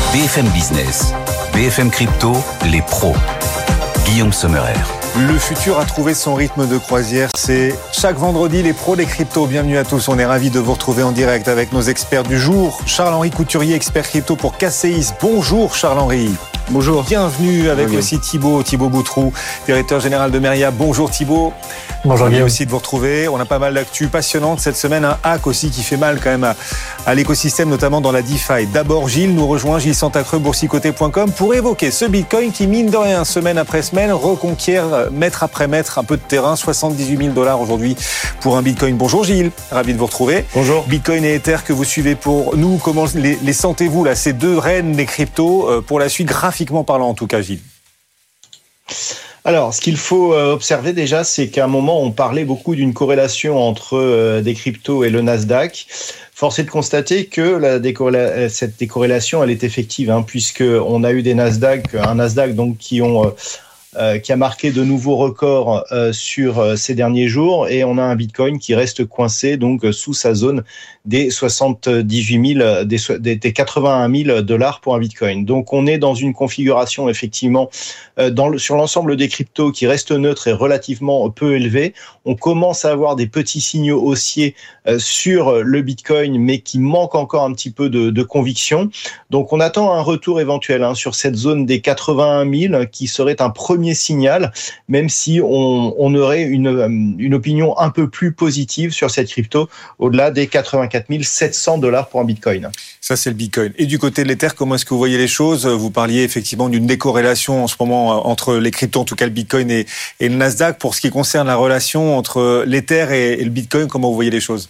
BFM Business, BFM Crypto, les pros. Guillaume Sommerer. Le futur a trouvé son rythme de croisière. C'est chaque vendredi les pros des cryptos. Bienvenue à tous. On est ravis de vous retrouver en direct avec nos experts du jour. Charles-Henri Couturier, expert crypto pour KCIS. Bonjour Charles-Henri. Bonjour. Bienvenue avec Bonjour. aussi Thibaut Boutroux, directeur général de Meria. Bonjour Thibaut. Bonjour Ravi Guillaume. aussi de vous retrouver. On a pas mal d'actu passionnantes cette semaine. Un hack aussi qui fait mal quand même à l'écosystème, notamment dans la DeFi. D'abord, Gilles nous rejoint, Gilles Santacreux, boursicoté.com, pour évoquer ce Bitcoin qui, mine de rien, semaine après semaine, reconquiert mètre après mètre un peu de terrain. 78 000 $ aujourd'hui pour un Bitcoin. Bonjour Gilles, ravi de vous retrouver. Bonjour. Bitcoin et Ether que vous suivez pour nous. Comment les sentez-vous là, ces deux reines des cryptos pour la suite, graphiquement parlant en tout cas, Gilles? Alors, ce qu'il faut observer déjà, c'est qu'à un moment, on parlait beaucoup d'une corrélation entre des cryptos et le Nasdaq. Force est de constater que cette décorrélation, elle est effective, puisque on a eu un Nasdaq donc qui a marqué de nouveaux records sur ces derniers jours, et on a un Bitcoin qui reste coincé donc sous sa zone des 78 000, des 81 000 $ pour un Bitcoin. Donc on est dans une configuration effectivement sur l'ensemble des cryptos qui reste neutre et relativement peu élevé. On commence à avoir des petits signaux haussiers sur le Bitcoin, mais qui manquent encore un petit peu de conviction. Donc on attend un retour éventuel sur cette zone des 81 000 qui serait un premier signal, même si on aurait une opinion un peu plus positive sur cette crypto au-delà des 84 700 $ pour un Bitcoin. Ça, c'est le Bitcoin. Et du côté de l'Ether, comment est-ce que vous voyez les choses? Vous parliez effectivement d'une décorrélation en ce moment entre les cryptos, en tout cas le Bitcoin et le Nasdaq. Pour ce qui concerne la relation entre l'Ether et le Bitcoin, comment vous voyez les choses?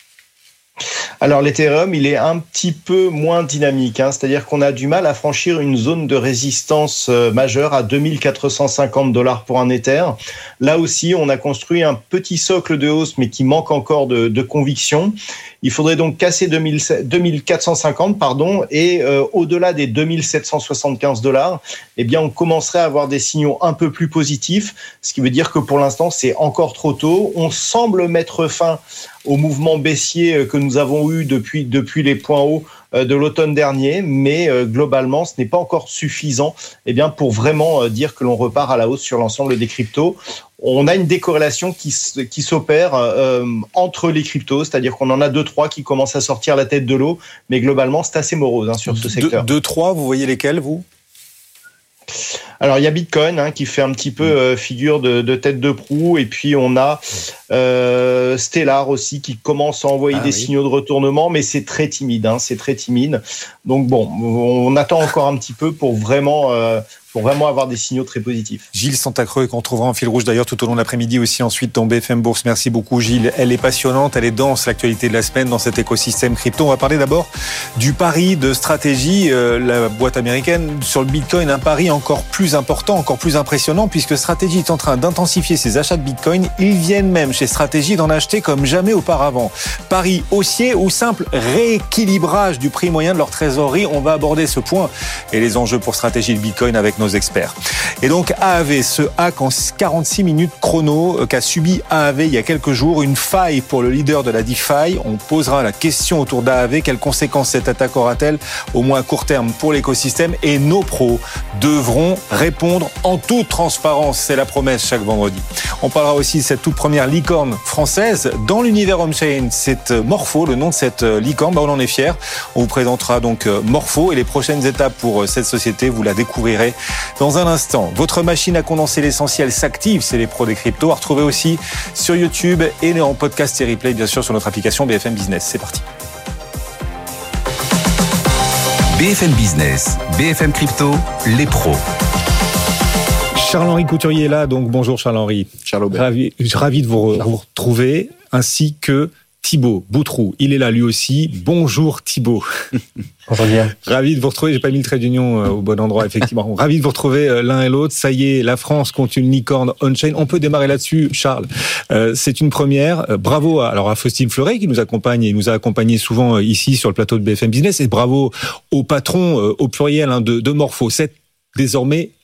Alors l'Ethereum, il est un petit peu moins dynamique, c'est-à-dire qu'on a du mal à franchir une zone de résistance majeure à 2450 $ pour un Ether. Là aussi, on a construit un petit socle de hausse, mais qui manque encore de conviction. Il faudrait donc casser 2450, et au-delà des 2775 $, eh bien, on commencerait à avoir des signaux un peu plus positifs, ce qui veut dire que pour l'instant, c'est encore trop tôt. On semble mettre fin au mouvement baissier que nous avons eu depuis les points hauts de l'automne dernier, mais globalement, ce n'est pas encore suffisant pour vraiment dire que l'on repart à la hausse sur l'ensemble des cryptos. On a une décorrélation qui s'opère entre les cryptos, c'est-à-dire qu'on en a 2-3 qui commencent à sortir la tête de l'eau, mais globalement, c'est assez morose sur ce secteur. 2-3, vous voyez lesquels, vous? Alors, il y a Bitcoin qui fait un petit peu figure de tête de proue, et puis on a Stellar aussi qui commence à envoyer des signaux de retournement, mais c'est très timide, c'est très timide. Donc bon, on attend encore un petit peu pour vraiment avoir des signaux très positifs. Gilles Santacreux, qu'on trouvera en fil rouge d'ailleurs tout au long de l'après-midi aussi ensuite dans BFM Bourse. Merci beaucoup Gilles. Elle est passionnante, elle est dense, l'actualité de la semaine dans cet écosystème crypto. On va parler d'abord du pari de stratégie, la boîte américaine sur le Bitcoin, un pari encore plus important, encore plus impressionnant, puisque Strategy est en train d'intensifier ses achats de Bitcoin. Ils viennent même chez Strategy d'en acheter comme jamais auparavant. Pari haussier ou simple rééquilibrage du prix moyen de leur trésorerie. On va aborder ce point et les enjeux pour Strategy de Bitcoin avec nos experts. Et donc AAV, ce hack en 46 minutes chrono qu'a subi AAV il y a quelques jours, une faille pour le leader de la DeFi. On posera la question autour d'AAV, quelles conséquences cette attaque aura-t-elle au moins à court terme pour l'écosystème, et nos pros devront répondre en toute transparence, c'est la promesse chaque vendredi. On parlera aussi de cette toute première licorne française dans l'univers on-chain, c'est Morpho, le nom de cette licorne, on en est fiers. On vous présentera donc Morpho et les prochaines étapes pour cette société, vous la découvrirez dans un instant. Votre machine à condenser l'essentiel s'active, c'est les pros des cryptos, à retrouver aussi sur YouTube et en podcast et replay bien sûr sur notre application BFM Business. C'est parti. BFM Business, BFM Crypto, les pros. Charles-Henri Couturier est là, donc bonjour Charles-Henri. Ravi de vous retrouver, ainsi que Thibaut Boutroux. Il est là lui aussi. Bonjour Thibaut. Bonjour Guillaume. Ravi de vous retrouver. J'ai pas mis le trait d'union au bon endroit, effectivement. Ravi de vous retrouver l'un et l'autre. Ça y est, la France compte une licorne on-chain. On peut démarrer là-dessus, Charles. C'est une première. Bravo à Faustine Fleuret qui nous accompagne et nous a accompagnés souvent ici sur le plateau de BFM Business. Et bravo au patron, au pluriel, de Morpho. C'est désormais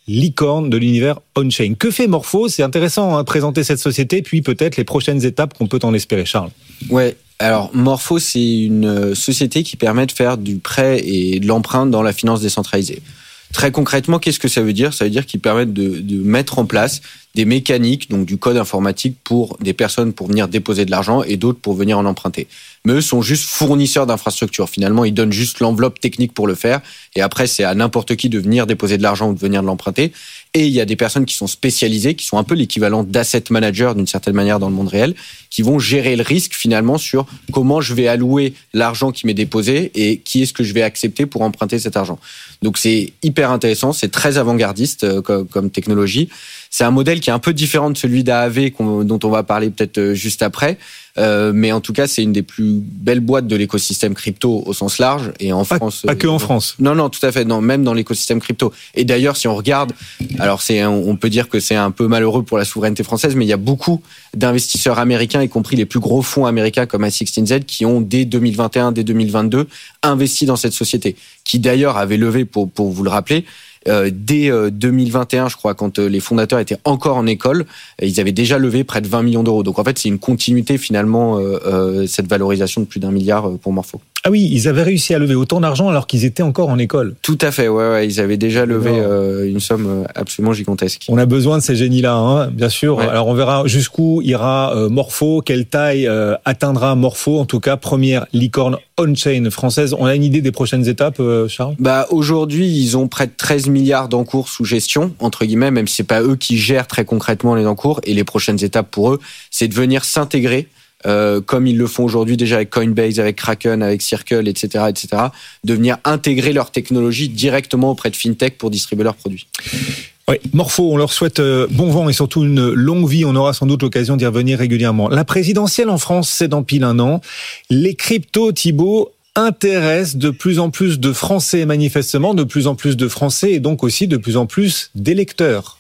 licorne de l'univers on-chain. Que fait Morpho ? C'est intéressant de présenter cette société, puis peut-être les prochaines étapes qu'on peut en espérer, Charles. Ouais. Alors, Morpho, c'est une société qui permet de faire du prêt et de l'emprunt dans la finance décentralisée. Très concrètement, qu'est-ce que ça veut dire ? Ça veut dire qu'ils permettent de mettre en place des mécaniques, donc du code informatique pour des personnes pour venir déposer de l'argent et d'autres pour venir en emprunter. Mais eux sont juste fournisseurs d'infrastructures. Finalement, ils donnent juste l'enveloppe technique pour le faire. Et après, c'est à n'importe qui de venir déposer de l'argent ou de venir de l'emprunter. Et il y a des personnes qui sont spécialisées, qui sont un peu l'équivalent d'asset manager d'une certaine manière dans le monde réel, qui vont gérer le risque finalement sur comment je vais allouer l'argent qui m'est déposé et qui est-ce que je vais accepter pour emprunter cet argent. Donc c'est hyper intéressant, c'est très avant-gardiste comme technologie. C'est un modèle qui est un peu différent de celui d'AAV dont on va parler peut-être juste après. Mais en tout cas, c'est une des plus belles boîtes de l'écosystème crypto au sens large. Et en France, pas que en France. Non, tout à fait. Non, même dans l'écosystème crypto. Et d'ailleurs, si on regarde, alors on peut dire que c'est un peu malheureux pour la souveraineté française, mais il y a beaucoup d'investisseurs américains, y compris les plus gros fonds américains comme A16Z, qui ont dès 2021, dès 2022, investi dans cette société, qui d'ailleurs avait levé, pour vous le rappeler, dès 2021, je crois, quand les fondateurs étaient encore en école, ils avaient déjà levé près de 20 millions d'euros. Donc en fait, c'est une continuité finalement, cette valorisation de plus d'1 milliard pour Morpho. Ah oui, ils avaient réussi à lever autant d'argent alors qu'ils étaient encore en école. Tout à fait, ouais, ils avaient déjà levé une somme absolument gigantesque. On a besoin de ces génies-là, bien sûr. Ouais. Alors on verra jusqu'où ira Morpho, quelle taille atteindra Morpho. En tout cas, première licorne on-chain française. On a une idée des prochaines étapes, Charles ? Aujourd'hui, ils ont près de 13 milliards d'encours sous gestion, entre guillemets, même si c'est pas eux qui gèrent très concrètement les encours. Et les prochaines étapes pour eux, c'est de venir s'intégrer comme ils le font aujourd'hui déjà avec Coinbase, avec Kraken, avec Circle, etc., de venir intégrer leur technologie directement auprès de FinTech pour distribuer leurs produits. Oui, Morpho, on leur souhaite bon vent et surtout une longue vie. On aura sans doute l'occasion d'y revenir régulièrement. La présidentielle en France, c'est dans pile un an. Les cryptos, Thibaut, intéressent de plus en plus de Français, manifestement, de plus en plus de Français et donc aussi de plus en plus d'électeurs.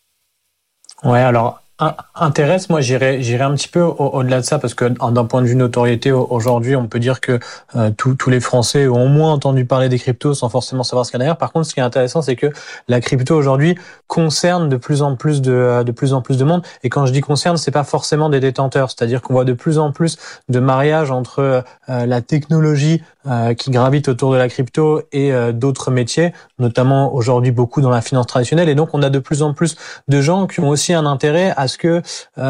Ouais, alors intéresse, moi j'irais un petit peu au-delà de ça parce que d'un point de vue notoriété aujourd'hui, on peut dire que tous les Français ont au moins entendu parler des cryptos sans forcément savoir ce qu'il y a derrière. Par contre, ce qui est intéressant, c'est que la crypto aujourd'hui concerne de plus en plus de monde. Et quand je dis concerne, c'est pas forcément des détenteurs, c'est-à-dire qu'on voit de plus en plus de mariages entre la technologie qui gravite autour de la crypto et d'autres métiers, notamment aujourd'hui beaucoup dans la finance traditionnelle. Et donc on a de plus en plus de gens qui ont aussi un intérêt à ce que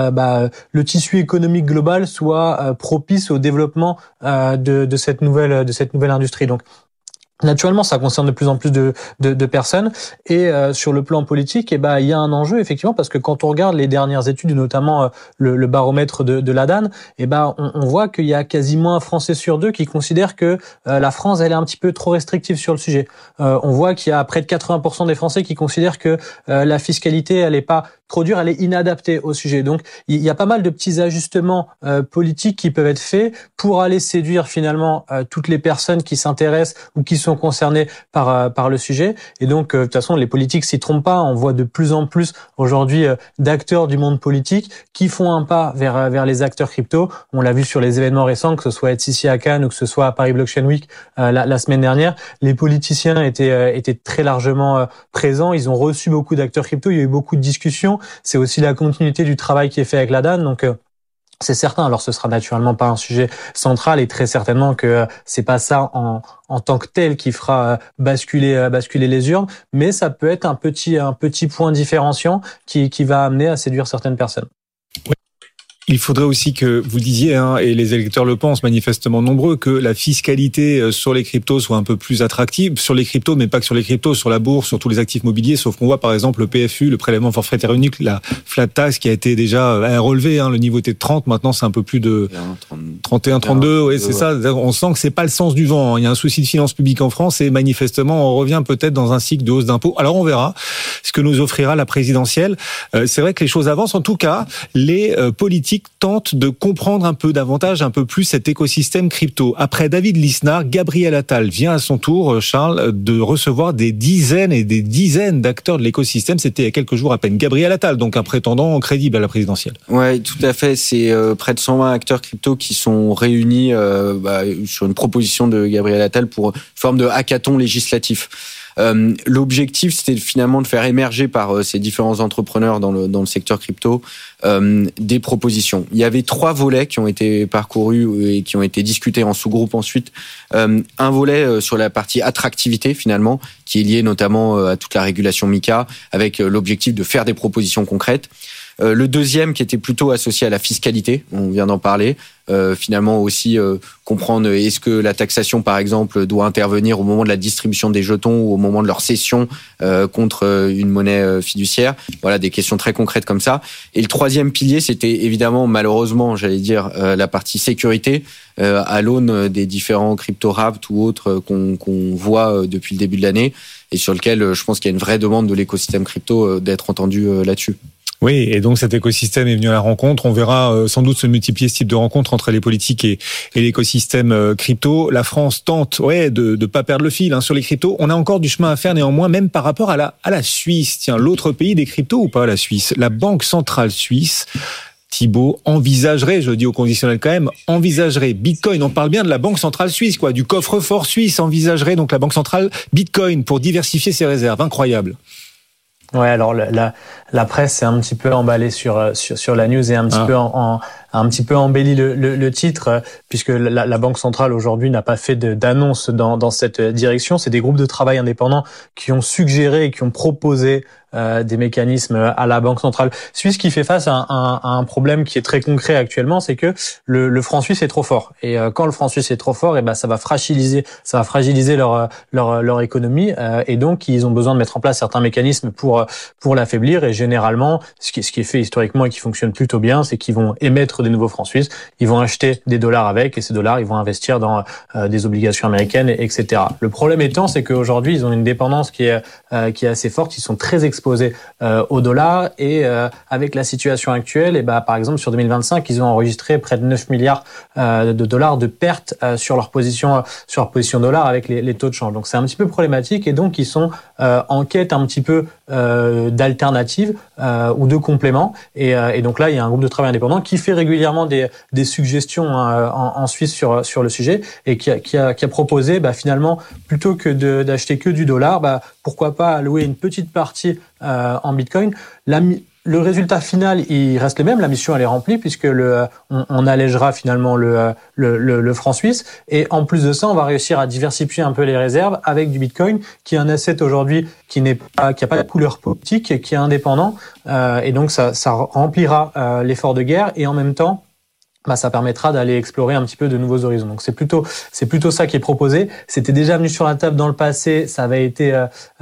le tissu économique global soit propice au développement de cette nouvelle industrie. Donc naturellement, ça concerne de plus en plus de personnes. Et sur le plan politique, il y a un enjeu effectivement parce que quand on regarde les dernières études, notamment le baromètre de l'ADAN, on voit qu'il y a quasiment un Français sur deux qui considère que la France elle est un petit peu trop restrictive sur le sujet. On voit qu'il y a près de 80% des Français qui considèrent que la fiscalité elle est pas trop dure, elle est inadaptée au sujet. Donc il y a pas mal de petits ajustements politiques qui peuvent être faits pour aller séduire finalement toutes les personnes qui s'intéressent ou qui sont concernés par le sujet. Et donc, de toute façon, les politiques s'y trompent pas. On voit de plus en plus aujourd'hui d'acteurs du monde politique qui font un pas vers les acteurs crypto. On l'a vu sur les événements récents, que ce soit ETHCC à Cannes ou que ce soit à Paris Blockchain Week la semaine dernière. Les politiciens étaient très largement présents. Ils ont reçu beaucoup d'acteurs crypto. Il y a eu beaucoup de discussions. C'est aussi la continuité du travail qui est fait avec l'ADAN. Donc, c'est certain. Alors, ce sera naturellement pas un sujet central et très certainement que c'est pas ça en tant que tel qui fera basculer les urnes, mais ça peut être un petit point différenciant qui va amener à séduire certaines personnes. Il faudrait aussi que vous disiez, et les électeurs le pensent manifestement nombreux, que la fiscalité sur les cryptos soit un peu plus attractive, sur les cryptos, mais pas que sur les cryptos, sur la bourse, sur tous les actifs mobiliers, sauf qu'on voit par exemple le PFU, le prélèvement forfaitaire unique, la flat tax qui a été déjà relevée, le niveau était de 30, maintenant c'est un peu plus de 31, 32, oui, c'est ça. On sent que c'est pas le sens du vent. Il y a un souci de finances publiques en France et manifestement on revient peut-être dans un cycle de hausse d'impôts. Alors on verra ce que nous offrira la présidentielle. C'est vrai que les choses avancent. En tout cas, les politiques tentent de comprendre un peu davantage, un peu plus cet écosystème crypto. Après David Lisnard, Gabriel Attal vient à son tour, Charles, de recevoir des dizaines et des dizaines d'acteurs de l'écosystème. C'était il y a quelques jours à peine. Gabriel Attal, donc un prétendant crédible à la présidentielle. Ouais, tout à fait. C'est près de 120 acteurs crypto qui sont réunis sur une proposition de Gabriel Attal pour une forme de hackathon législatif. L'objectif, c'était finalement de faire émerger par ces différents entrepreneurs dans le secteur crypto des propositions. Il y avait 3 volets qui ont été parcourus et qui ont été discutés en sous-groupe ensuite. Un volet sur la partie attractivité finalement, qui est lié notamment à toute la régulation MiCA, avec l'objectif de faire des propositions concrètes. Le deuxième qui était plutôt associé à la fiscalité, on vient d'en parler, finalement aussi comprendre est-ce que la taxation par exemple doit intervenir au moment de la distribution des jetons ou au moment de leur cession contre une monnaie fiduciaire. Voilà, des questions très concrètes comme ça. Et le troisième pilier, c'était évidemment malheureusement, j'allais dire, la partie sécurité à l'aune des différents crypto-rapt ou autres qu'on voit depuis le début de l'année et sur lequel je pense qu'il y a une vraie demande de l'écosystème crypto d'être entendu là-dessus. Oui, et donc cet écosystème est venu à la rencontre. On verra sans doute se multiplier ce type de rencontres entre les politiques et l'écosystème crypto. La France tente de pas perdre le fil sur les cryptos. On a encore du chemin à faire néanmoins, même par rapport à la Suisse. Tiens, l'autre pays des cryptos ou pas, la Suisse? La Banque centrale suisse, Thibaut, envisagerait, je le dis au conditionnel quand même, envisagerait Bitcoin. On parle bien de la Banque centrale suisse, quoi, du coffre-fort suisse. Envisagerait donc la Banque centrale Bitcoin pour diversifier ses réserves. Incroyable. Ouais, alors la presse s'est un petit peu emballée sur la news et un petit peu embelli le titre, puisque la Banque centrale aujourd'hui n'a pas fait d'annonce dans cette direction. C'est des groupes de travail indépendants qui ont suggéré et qui ont proposé des mécanismes à la Banque centrale suisse, qui fait face à un problème qui est très concret actuellement, c'est que le franc suisse est trop fort. Et quand le franc suisse est trop fort, et ben ça va fragiliser leur économie, et donc ils ont besoin de mettre en place certains mécanismes pour l'affaiblir. Et généralement, ce qui est fait historiquement et qui fonctionne plutôt bien, c'est qu'ils vont émettre des nouveaux francs suisses, ils vont acheter des dollars avec, et ces dollars ils vont investir dans des obligations américaines, etc. Le problème étant, c'est qu'aujourd'hui ils ont une dépendance qui est assez forte, ils sont très exposés au dollar, et avec la situation actuelle, et par exemple sur 2025, ils ont enregistré près de 9 milliards de dollars de pertes sur leur position dollar avec les taux de change. Donc c'est un petit peu problématique, et donc ils sont en quête un petit peu d'alternatives ou de compléments, et donc là il y a un groupe de travail indépendant qui fait régulièrement des suggestions en Suisse sur le sujet, et qui a proposé finalement, plutôt que d'acheter que du dollar, pourquoi pas allouer une petite partie en Bitcoin. Le résultat final, il reste le même. La mission, elle est remplie, puisque on allégera finalement le franc suisse. Et en plus de ça, on va réussir à diversifier un peu les réserves avec du Bitcoin, qui est un asset aujourd'hui qui a pas de couleur politique, qui est indépendant. Et donc, ça remplira l'effort de guerre, et en même temps, ça permettra d'aller explorer un petit peu de nouveaux horizons. Donc c'est plutôt ça qui est proposé. C'était déjà venu sur la table dans le passé, ça avait été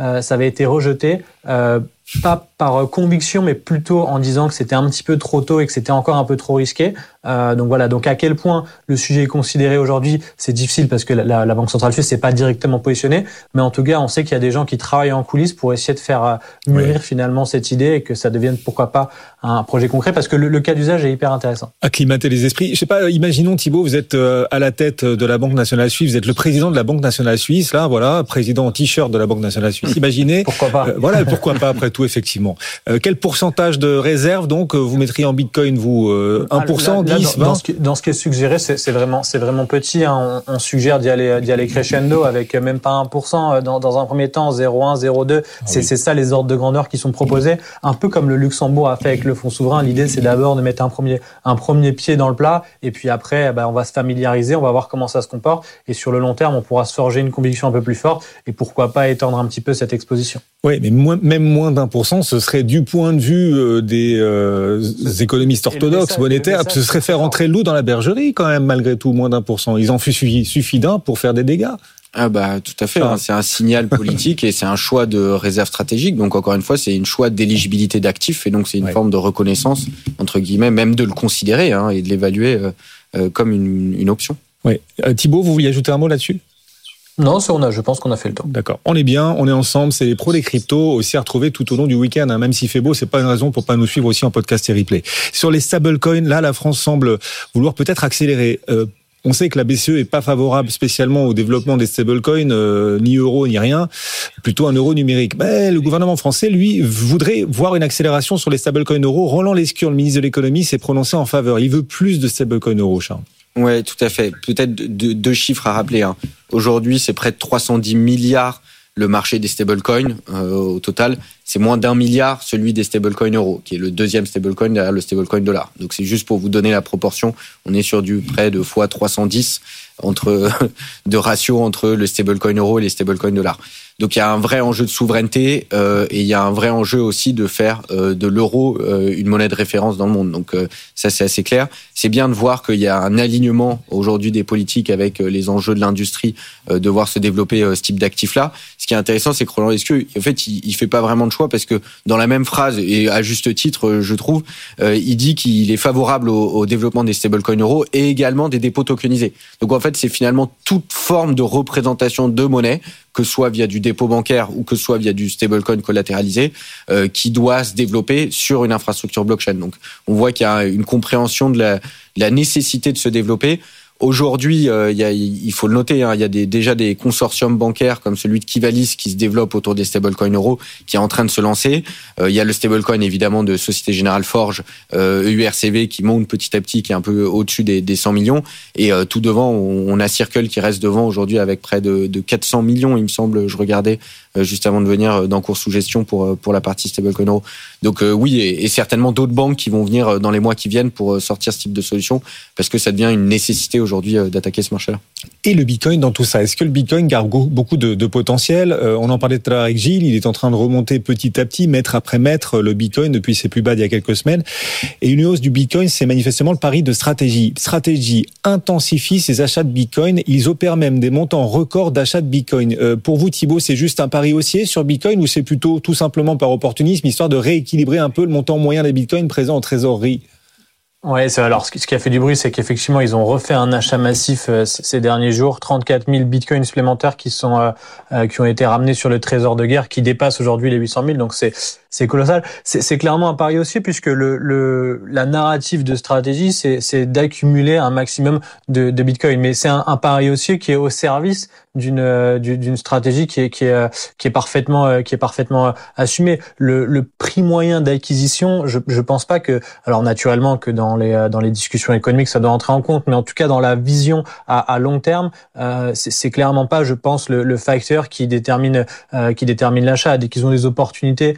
rejeté, pas par conviction, mais plutôt en disant que c'était un petit peu trop tôt et que c'était encore un peu trop risqué. Donc voilà. Donc à quel point le sujet est considéré aujourd'hui, c'est difficile, parce que la Banque centrale suisse s'est pas directement positionnée, mais en tout cas, on sait qu'il y a des gens qui travaillent en coulisses pour essayer de faire mûrir finalement cette idée, et que ça devienne pourquoi pas un projet concret, parce que le cas d'usage est hyper intéressant. Acclimater les esprits. Je sais pas, imaginons Thibaut, vous êtes à la tête de la Banque nationale suisse, vous êtes le président de la Banque nationale suisse, là, voilà, président en t-shirt de la Banque nationale suisse. Imaginez. Pourquoi pas. Voilà, pourquoi pas, après tout, effectivement. Quel pourcentage de réserve, donc, vous mettriez en Bitcoin, vous, 1%, 10, 20? Dans ce qui est suggéré, c'est vraiment petit, hein. On suggère d'y aller crescendo avec même pas 1% dans un premier temps, 0,1, 0,2. C'est ça les ordres de grandeur qui sont proposés. Un peu comme le Luxembourg a fait avec le fonds souverain. L'idée, c'est d'abord de mettre un premier pied dans le plat, et puis après, on va se familiariser, on va voir comment ça se comporte, et sur le long terme, on pourra se forger une conviction un peu plus forte, et pourquoi pas étendre un petit peu cette exposition. Oui, mais même moins d'1%, ce serait du point de vue des économistes orthodoxes, monétaires, ce serait faire entrer le loup dans la bergerie quand même, malgré tout, moins d'1%. Il en suffit d'un pour faire des dégâts. Ah tout à fait. C'est un signal politique, et c'est un choix de réserve stratégique. Donc encore une fois, c'est une choix d'éligibilité d'actifs, et donc c'est une forme de reconnaissance, entre guillemets, même de le considérer et de l'évaluer comme une option. Oui. Thibaut, vous vouliez ajouter un mot là-dessus ? Non, je pense qu'on a fait le tour. D'accord. On est bien, on est ensemble. C'est les pros des cryptos aussi à retrouver tout au long du week-end. Même s'il fait beau, c'est pas une raison pour pas nous suivre aussi en podcast et replay. Sur les stablecoins, là, la France semble vouloir peut-être accélérer. On sait que la BCE est pas favorable spécialement au développement des stablecoins, ni euro ni rien, plutôt un euro numérique. Le gouvernement français, lui, voudrait voir une accélération sur les stablecoins euros. Roland Lescure, le ministre de l'économie, s'est prononcé en faveur. Il veut plus de stablecoins euros, Charles. Ouais, tout à fait. Peut-être deux chiffres à rappeler. Aujourd'hui, c'est près de 310 milliards le marché des stablecoins au total, c'est moins d'1 milliard celui des stablecoins euros, qui est le deuxième stablecoin derrière le stablecoin dollar. Donc c'est juste pour vous donner la proportion. On est sur du près de fois 310 de ratio entre le stablecoin euro et les stablecoins dollars. Donc il y a un vrai enjeu de souveraineté et il y a un vrai enjeu aussi de faire de l'euro une monnaie de référence dans le monde. Donc ça c'est assez clair. C'est bien de voir qu'il y a un alignement aujourd'hui des politiques avec les enjeux de l'industrie de voir se développer ce type d'actifs-là. Ce qui est intéressant, c'est que Roland Lescure, en fait, il fait pas vraiment de choix parce que dans la même phrase, et à juste titre, je trouve, il dit qu'il est favorable au développement des stablecoins euros et également des dépôts tokenisés. Donc en fait, c'est finalement toute forme de représentation de monnaie, que ce soit via du dépôt bancaire ou que ce soit via du stablecoin collatéralisé, qui doit se développer sur une infrastructure blockchain. Donc on voit qu'il y a une compréhension de la nécessité de se développer. Aujourd'hui, il faut le noter, il y a déjà des consortiums bancaires comme celui de Kivalis qui se développe autour des stablecoins euros, qui est en train de se lancer. Il y a le stablecoin évidemment de Société Générale Forge, EURCV, qui monte petit à petit, qui est un peu au-dessus des 100 millions. Et tout devant, on a Circle qui reste devant aujourd'hui avec près de 400 millions, il me semble, je regardais juste avant de venir dans cours sous gestion pour la partie stablecoin euro. Donc oui, et certainement d'autres banques qui vont venir dans les mois qui viennent pour sortir ce type de solution, parce que ça devient une nécessité aujourd'hui d'attaquer ce marché-là. Et le Bitcoin dans tout ça, est-ce que le Bitcoin garde beaucoup de potentiel ? On en parlait tout à l'heure avec Gilles, il est en train de remonter petit à petit, mètre après mètre, le Bitcoin depuis ses plus bas d'il y a quelques semaines. Et une hausse du Bitcoin, c'est manifestement le pari de Strategy. Strategy intensifie ses achats de Bitcoin, ils opèrent même des montants records d'achats de Bitcoin. Pour vous Thibaut, c'est juste un pari haussier sur Bitcoin ou c'est plutôt tout simplement par opportunisme, histoire de rééquilibrer un peu le montant moyen des Bitcoins présents en trésorerie ? Ouais, alors ce qui a fait du bruit, c'est qu'effectivement ils ont refait un achat massif ces derniers jours, 34 000 bitcoins supplémentaires qui ont été ramenés sur le trésor de guerre, qui dépasse aujourd'hui les 800 000. Donc c'est colossal. C'est clairement un pari aussi, puisque la narrative de Strategy, c'est d'accumuler un maximum de bitcoin. Mais c'est un pari aussi qui est au service d'une stratégie qui est parfaitement assumée. Le prix moyen d'acquisition, je pense pas que, alors naturellement que dans les discussions économiques ça doit entrer en compte, mais en tout cas dans la vision à long terme, c'est clairement pas, je pense, le facteur qui détermine l'achat. Dès qu'ils ont des opportunités,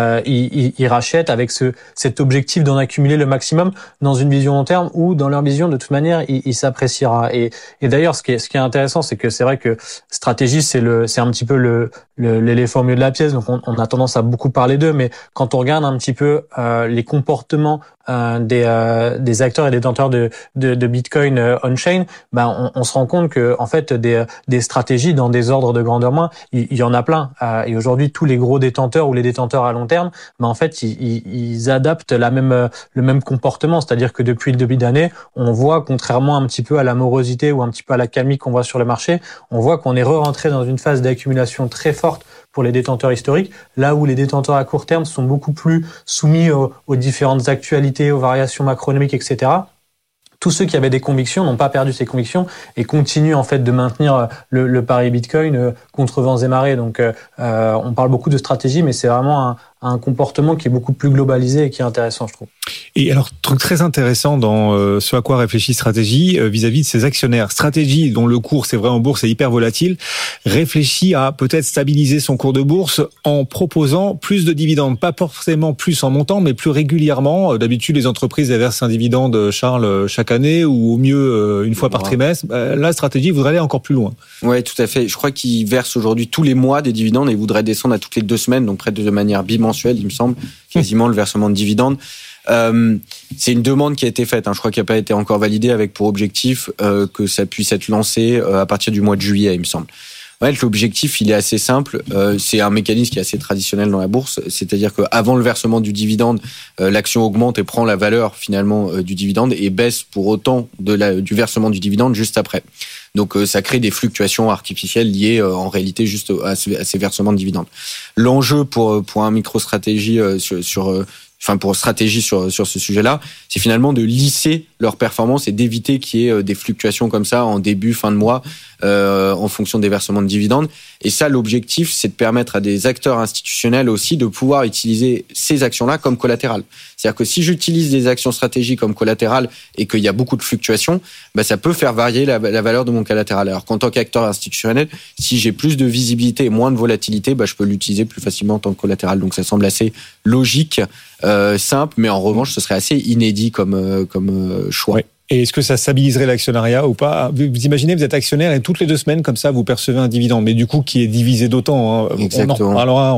ils rachètent avec cet objectif d'en accumuler le maximum dans une vision long terme, ou dans leur vision de toute manière il s'appréciera. Et d'ailleurs ce qui est intéressant, c'est que c'est vrai que Stratégie c'est un petit peu l'éléphant au milieu de la pièce, donc on a tendance à beaucoup parler d'eux, mais quand on regarde un petit peu les comportements des acteurs et des détenteurs de Bitcoin on-chain, on se rend compte que en fait des stratégies dans des ordres de grandeur moins, il y en a plein. Et aujourd'hui, tous les gros détenteurs ou les détenteurs à long terme, en fait, ils adaptent le même comportement, c'est-à-dire que depuis le début d'année, on voit, contrairement un petit peu à la morosité ou un petit peu à la calmie qu'on voit sur le marché, on voit qu'on est rentré dans une phase d'accumulation très forte pour les détenteurs historiques, là où les détenteurs à court terme sont beaucoup plus soumis aux différentes actualités, aux variations macroéconomiques, etc. Tous ceux qui avaient des convictions n'ont pas perdu ces convictions et continuent en fait de maintenir le pari Bitcoin contre vents et marées. Donc on parle beaucoup de stratégie, mais c'est vraiment un comportement qui est beaucoup plus globalisé et qui est intéressant, je trouve. Et alors, truc très intéressant dans ce à quoi réfléchit Strategy vis-à-vis de ses actionnaires. Strategy, dont le cours, c'est vrai, en bourse est hyper volatile, réfléchit à peut-être stabiliser son cours de bourse en proposant plus de dividendes. Pas forcément plus en montant, mais plus régulièrement. D'habitude, les entreprises versent un dividende, Charles, chaque année, ou au mieux une fois par trimestre. Là, Strategy voudrait aller encore plus loin. Ouais, tout à fait. Je crois qu'ils versent aujourd'hui tous les mois des dividendes et ils voudraient descendre à toutes les 2 semaines, donc près de manière bimensuelle, il me semble, quasiment le versement de dividendes. C'est une demande qui a été faite, je crois qu'elle n'a pas été encore validée, avec pour objectif que ça puisse être lancé à partir du mois de juillet, il me semble. Ouais, l'objectif, il est assez simple. C'est un mécanisme qui est assez traditionnel dans la bourse, c'est-à-dire qu'avant le versement du dividende, l'action augmente et prend la valeur finalement du dividende et baisse pour autant du versement du dividende juste après. Donc ça crée des fluctuations artificielles liées en réalité juste à ces versements de dividendes. L'enjeu pour un MicroStrategy sur pour stratégie sur ce sujet-là, c'est finalement de lisser leur performance et d'éviter qu'il y ait des fluctuations comme ça en début, fin de mois, en fonction des versements de dividendes. Et ça, l'objectif, c'est de permettre à des acteurs institutionnels aussi de pouvoir utiliser ces actions-là comme collatéral. C'est-à-dire que si j'utilise des actions stratégiques comme collatéral et qu'il y a beaucoup de fluctuations, ça peut faire varier la valeur de mon collatéral. Alors qu'en tant qu'acteur institutionnel, si j'ai plus de visibilité et moins de volatilité, je peux l'utiliser plus facilement en tant que collatéral. Donc ça semble assez logique, simple, mais en revanche, ce serait assez inédit comme choix. Ouais. Et est-ce que ça stabiliserait l'actionnariat ou pas? Vous imaginez, vous êtes actionnaire et toutes les 2 semaines, comme ça, vous percevez un dividende, mais du coup, qui est divisé d'autant. Hein. Exactement.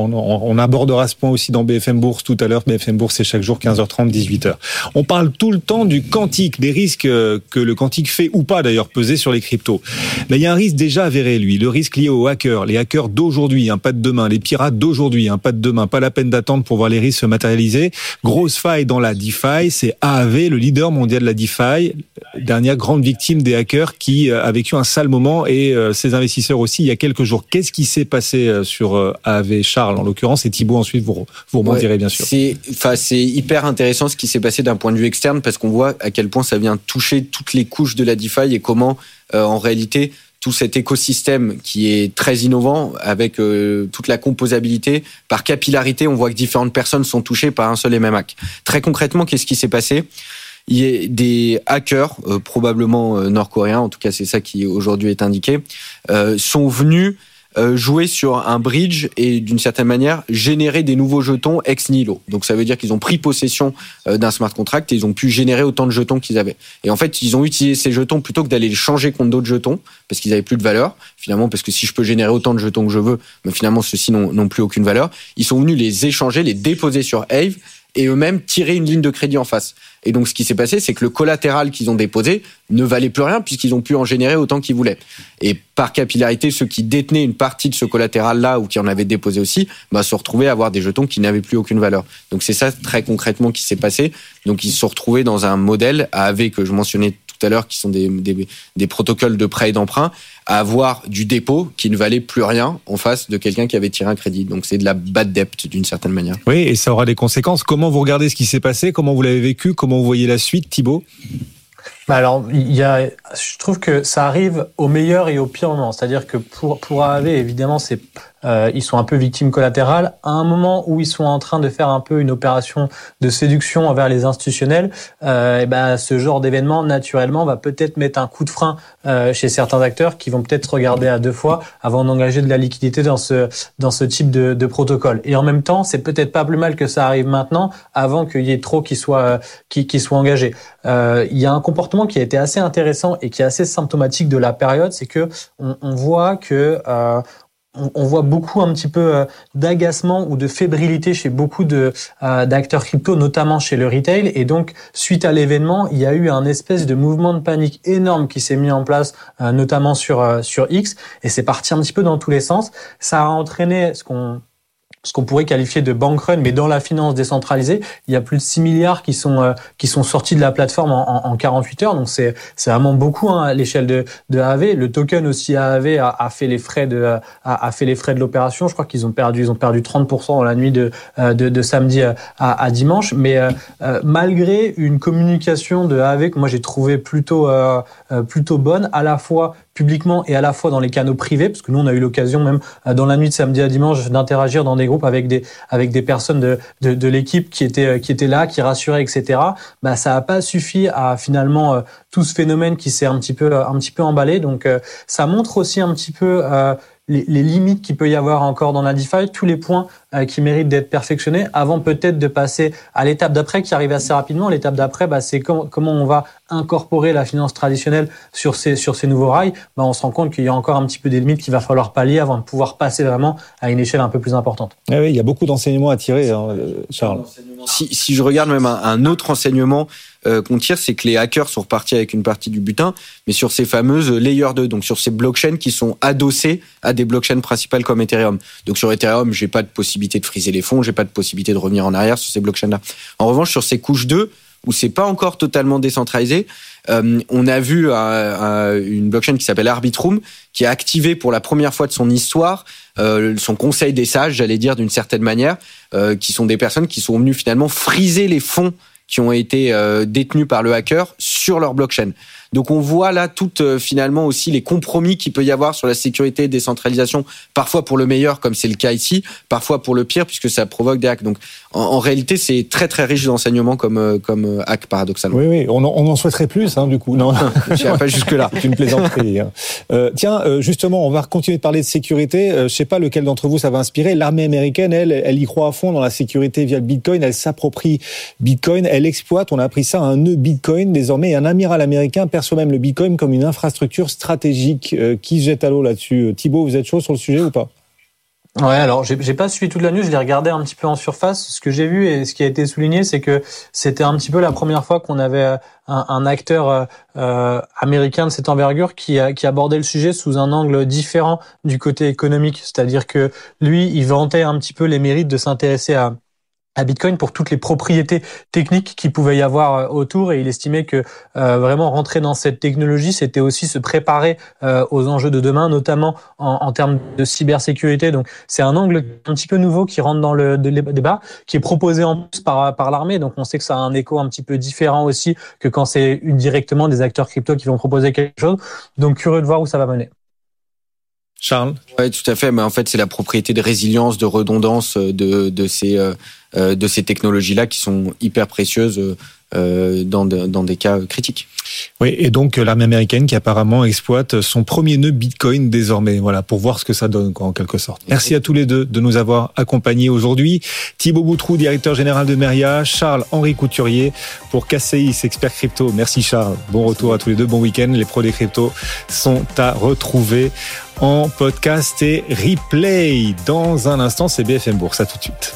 On abordera ce point aussi dans BFM Bourse tout à l'heure. BFM Bourse, c'est chaque jour 15h30, 18h. On parle tout le temps du quantique, des risques que le quantique fait ou pas d'ailleurs peser sur les cryptos. Mais il y a un risque déjà avéré, lui, le risque lié aux hackers. Les hackers d'aujourd'hui, pas de demain. Les pirates d'aujourd'hui, pas de demain. Pas la peine d'attendre pour voir les risques se matérialiser. Grosse faille dans la DeFi, c'est AAV, le leader mondial de la DeFi. Dernière grande victime des hackers qui a vécu un sale moment et ses investisseurs aussi il y a quelques jours. Qu'est-ce qui s'est passé sur AAV, Charles en l'occurrence, et Thibaut ensuite vous rebondirez bien sûr. C'est hyper intéressant ce qui s'est passé d'un point de vue externe parce qu'on voit à quel point ça vient toucher toutes les couches de la DeFi et comment en réalité tout cet écosystème qui est très innovant avec toute la composabilité, par capillarité, on voit que différentes personnes sont touchées par un seul et même hack. Très concrètement, qu'est-ce qui s'est passé ? Il y a des hackers, probablement nord-coréens, en tout cas c'est ça qui aujourd'hui est indiqué, sont venus jouer sur un bridge et d'une certaine manière générer des nouveaux jetons ex nihilo. Donc ça veut dire qu'ils ont pris possession d'un smart contract et ils ont pu générer autant de jetons qu'ils avaient. Et en fait, ils ont utilisé ces jetons plutôt que d'aller les changer contre d'autres jetons parce qu'ils avaient plus de valeur. Finalement, parce que si je peux générer autant de jetons que je veux, mais finalement ceux-ci n'ont plus aucune valeur. Ils sont venus les échanger, les déposer sur Aave et eux-mêmes tirer une ligne de crédit en face. Et donc, ce qui s'est passé, c'est que le collatéral qu'ils ont déposé ne valait plus rien puisqu'ils ont pu en générer autant qu'ils voulaient. Et par capillarité, ceux qui détenaient une partie de ce collatéral-là ou qui en avaient déposé aussi, se retrouvaient à avoir des jetons qui n'avaient plus aucune valeur. Donc, c'est ça très concrètement qui s'est passé. Donc, ils se sont retrouvés dans un modèle AAV que je mentionnais tout à l'heure, qui sont des protocoles de prêt et d'emprunt, à avoir du dépôt qui ne valait plus rien en face de quelqu'un qui avait tiré un crédit. Donc, c'est de la bad debt d'une certaine manière. Oui, et ça aura des conséquences. Comment vous regardez ce qui s'est passé? Comment vous l'avez vécu? Comment vous voyez la suite, Thibaut? Alors, je trouve que ça arrive au meilleur et au pire moment. C'est-à-dire que pour AAV, évidemment, ils sont un peu victimes collatérales. À un moment où ils sont en train de faire un peu une opération de séduction envers les institutionnels, ce genre d'événement, naturellement, va peut-être mettre un coup de frein chez certains acteurs qui vont peut-être regarder à 2 fois avant d'engager de la liquidité dans ce type de protocole. Et en même temps, c'est peut-être pas plus mal que ça arrive maintenant, avant qu'il y ait trop qui soient engagés. Il y a un comportement qui a été assez intéressant et qui est assez symptomatique de la période, c'est que on voit que on voit beaucoup un petit peu d'agacement ou de fébrilité chez beaucoup d'acteurs crypto, notamment chez le retail. Et donc, suite à l'événement, il y a eu un espèce de mouvement de panique énorme qui s'est mis en place, notamment sur X. Et c'est parti un petit peu dans tous les sens. Ça a entraîné ce qu'on pourrait qualifier de bank run, mais dans la finance décentralisée, il y a plus de 6 milliards qui sont sortis de la plateforme en 48 heures. Donc c'est vraiment beaucoup à l'échelle de AAV. Le token aussi AAV a fait les frais de l'opération. Je crois qu'ils ont perdu 30% dans la nuit de samedi à dimanche. Mais malgré une communication de AAV que moi j'ai trouvé plutôt bonne, à la fois publiquement et à la fois dans les canaux privés, parce que nous on a eu l'occasion même dans la nuit de samedi à dimanche d'interagir dans des groupes avec des personnes de l'équipe qui étaient là, qui rassuraient, etc. Ça a pas suffi à finalement tout ce phénomène qui s'est un petit peu emballé. Donc ça montre aussi un petit peu les limites qu'il peut y avoir encore dans la DeFi, tous les points qui méritent d'être perfectionnés avant peut-être de passer à l'étape d'après qui arrive assez rapidement. L'étape d'après, c'est comment on va incorporer la finance traditionnelle sur ces nouveaux rails. On se rend compte qu'il y a encore un petit peu des limites qu'il va falloir pallier avant de pouvoir passer vraiment à une échelle un peu plus importante. Oui, il y a beaucoup d'enseignements à tirer, Charles. Si je regarde même un autre enseignement qu'on tire, c'est que les hackers sont repartis avec une partie du butin, mais sur ces fameuses Layer 2, donc sur ces blockchains qui sont adossées à des blockchains principales comme Ethereum. Donc sur Ethereum, j'ai pas de possibilité de friser les fonds, j'ai pas de possibilité de revenir en arrière sur ces blockchains-là. En revanche, sur ces couches 2, où c'est pas encore totalement décentralisé. On a vu une blockchain qui s'appelle Arbitrum, qui a activé pour la première fois de son histoire son conseil des sages, j'allais dire d'une certaine manière, qui sont des personnes qui sont venues finalement friser les fonds qui ont été détenus par le hacker sur leur blockchain. Donc on voit là finalement aussi les compromis qu'il peut y avoir sur la sécurité et décentralisation, parfois pour le meilleur comme c'est le cas ici, parfois pour le pire puisque ça provoque des hacks. Donc en réalité c'est très très riche d'enseignements comme hack paradoxalement. Oui, on en souhaiterait plus du coup. Non, je n'irai pas jusque là. C'est une plaisanterie. Tiens, justement, on va continuer de parler de sécurité. Je sais pas lequel d'entre vous ça va inspirer. L'armée américaine, elle y croit à fond dans la sécurité via le Bitcoin. Elle s'approprie Bitcoin. Elle exploite, on a appris ça, un nœud Bitcoin désormais. Un amiral américain perçoit même le Bitcoin comme une infrastructure stratégique. Qui se jette à l'eau là-dessus? Thibaut, vous êtes chaud sur le sujet ou pas? Ouais, alors j'ai pas suivi toute la news, je l'ai regardé un petit peu en surface. Ce que j'ai vu et ce qui a été souligné, c'est que c'était un petit peu la première fois qu'on avait un acteur américain de cette envergure qui abordait le sujet sous un angle différent du côté économique. C'est-à-dire que lui, il vantait un petit peu les mérites de s'intéresser à Bitcoin pour toutes les propriétés techniques qu'il pouvait y avoir autour, et il estimait que vraiment rentrer dans cette technologie, c'était aussi se préparer aux enjeux de demain, notamment en termes de cybersécurité. Donc c'est un angle un petit peu nouveau qui rentre dans le débat, qui est proposé en plus par l'armée. Donc on sait que ça a un écho un petit peu différent aussi que quand c'est directement des acteurs crypto qui vont proposer quelque chose. Donc curieux de voir où ça va mener. Charles? Oui, tout à fait. Mais en fait, c'est la propriété de résilience, de redondance de ces technologies-là qui sont hyper précieuses dans des cas critiques. Oui, et donc l'armée américaine qui apparemment exploite son premier nœud Bitcoin désormais, voilà, pour voir ce que ça donne, en quelque sorte. Merci à tous les deux de nous avoir accompagnés aujourd'hui. Thibaut Boutroux, directeur général de Meria, Charles-Henri Couturier pour KCIS, expert crypto. Merci Charles, bon retour à tous les deux, bon week-end. Les pros des cryptos sont à retrouver en podcast et replay. Dans un instant, c'est BFM Bourse, à tout de suite.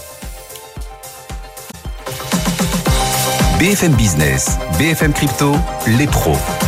BFM Business, BFM Crypto, les pros.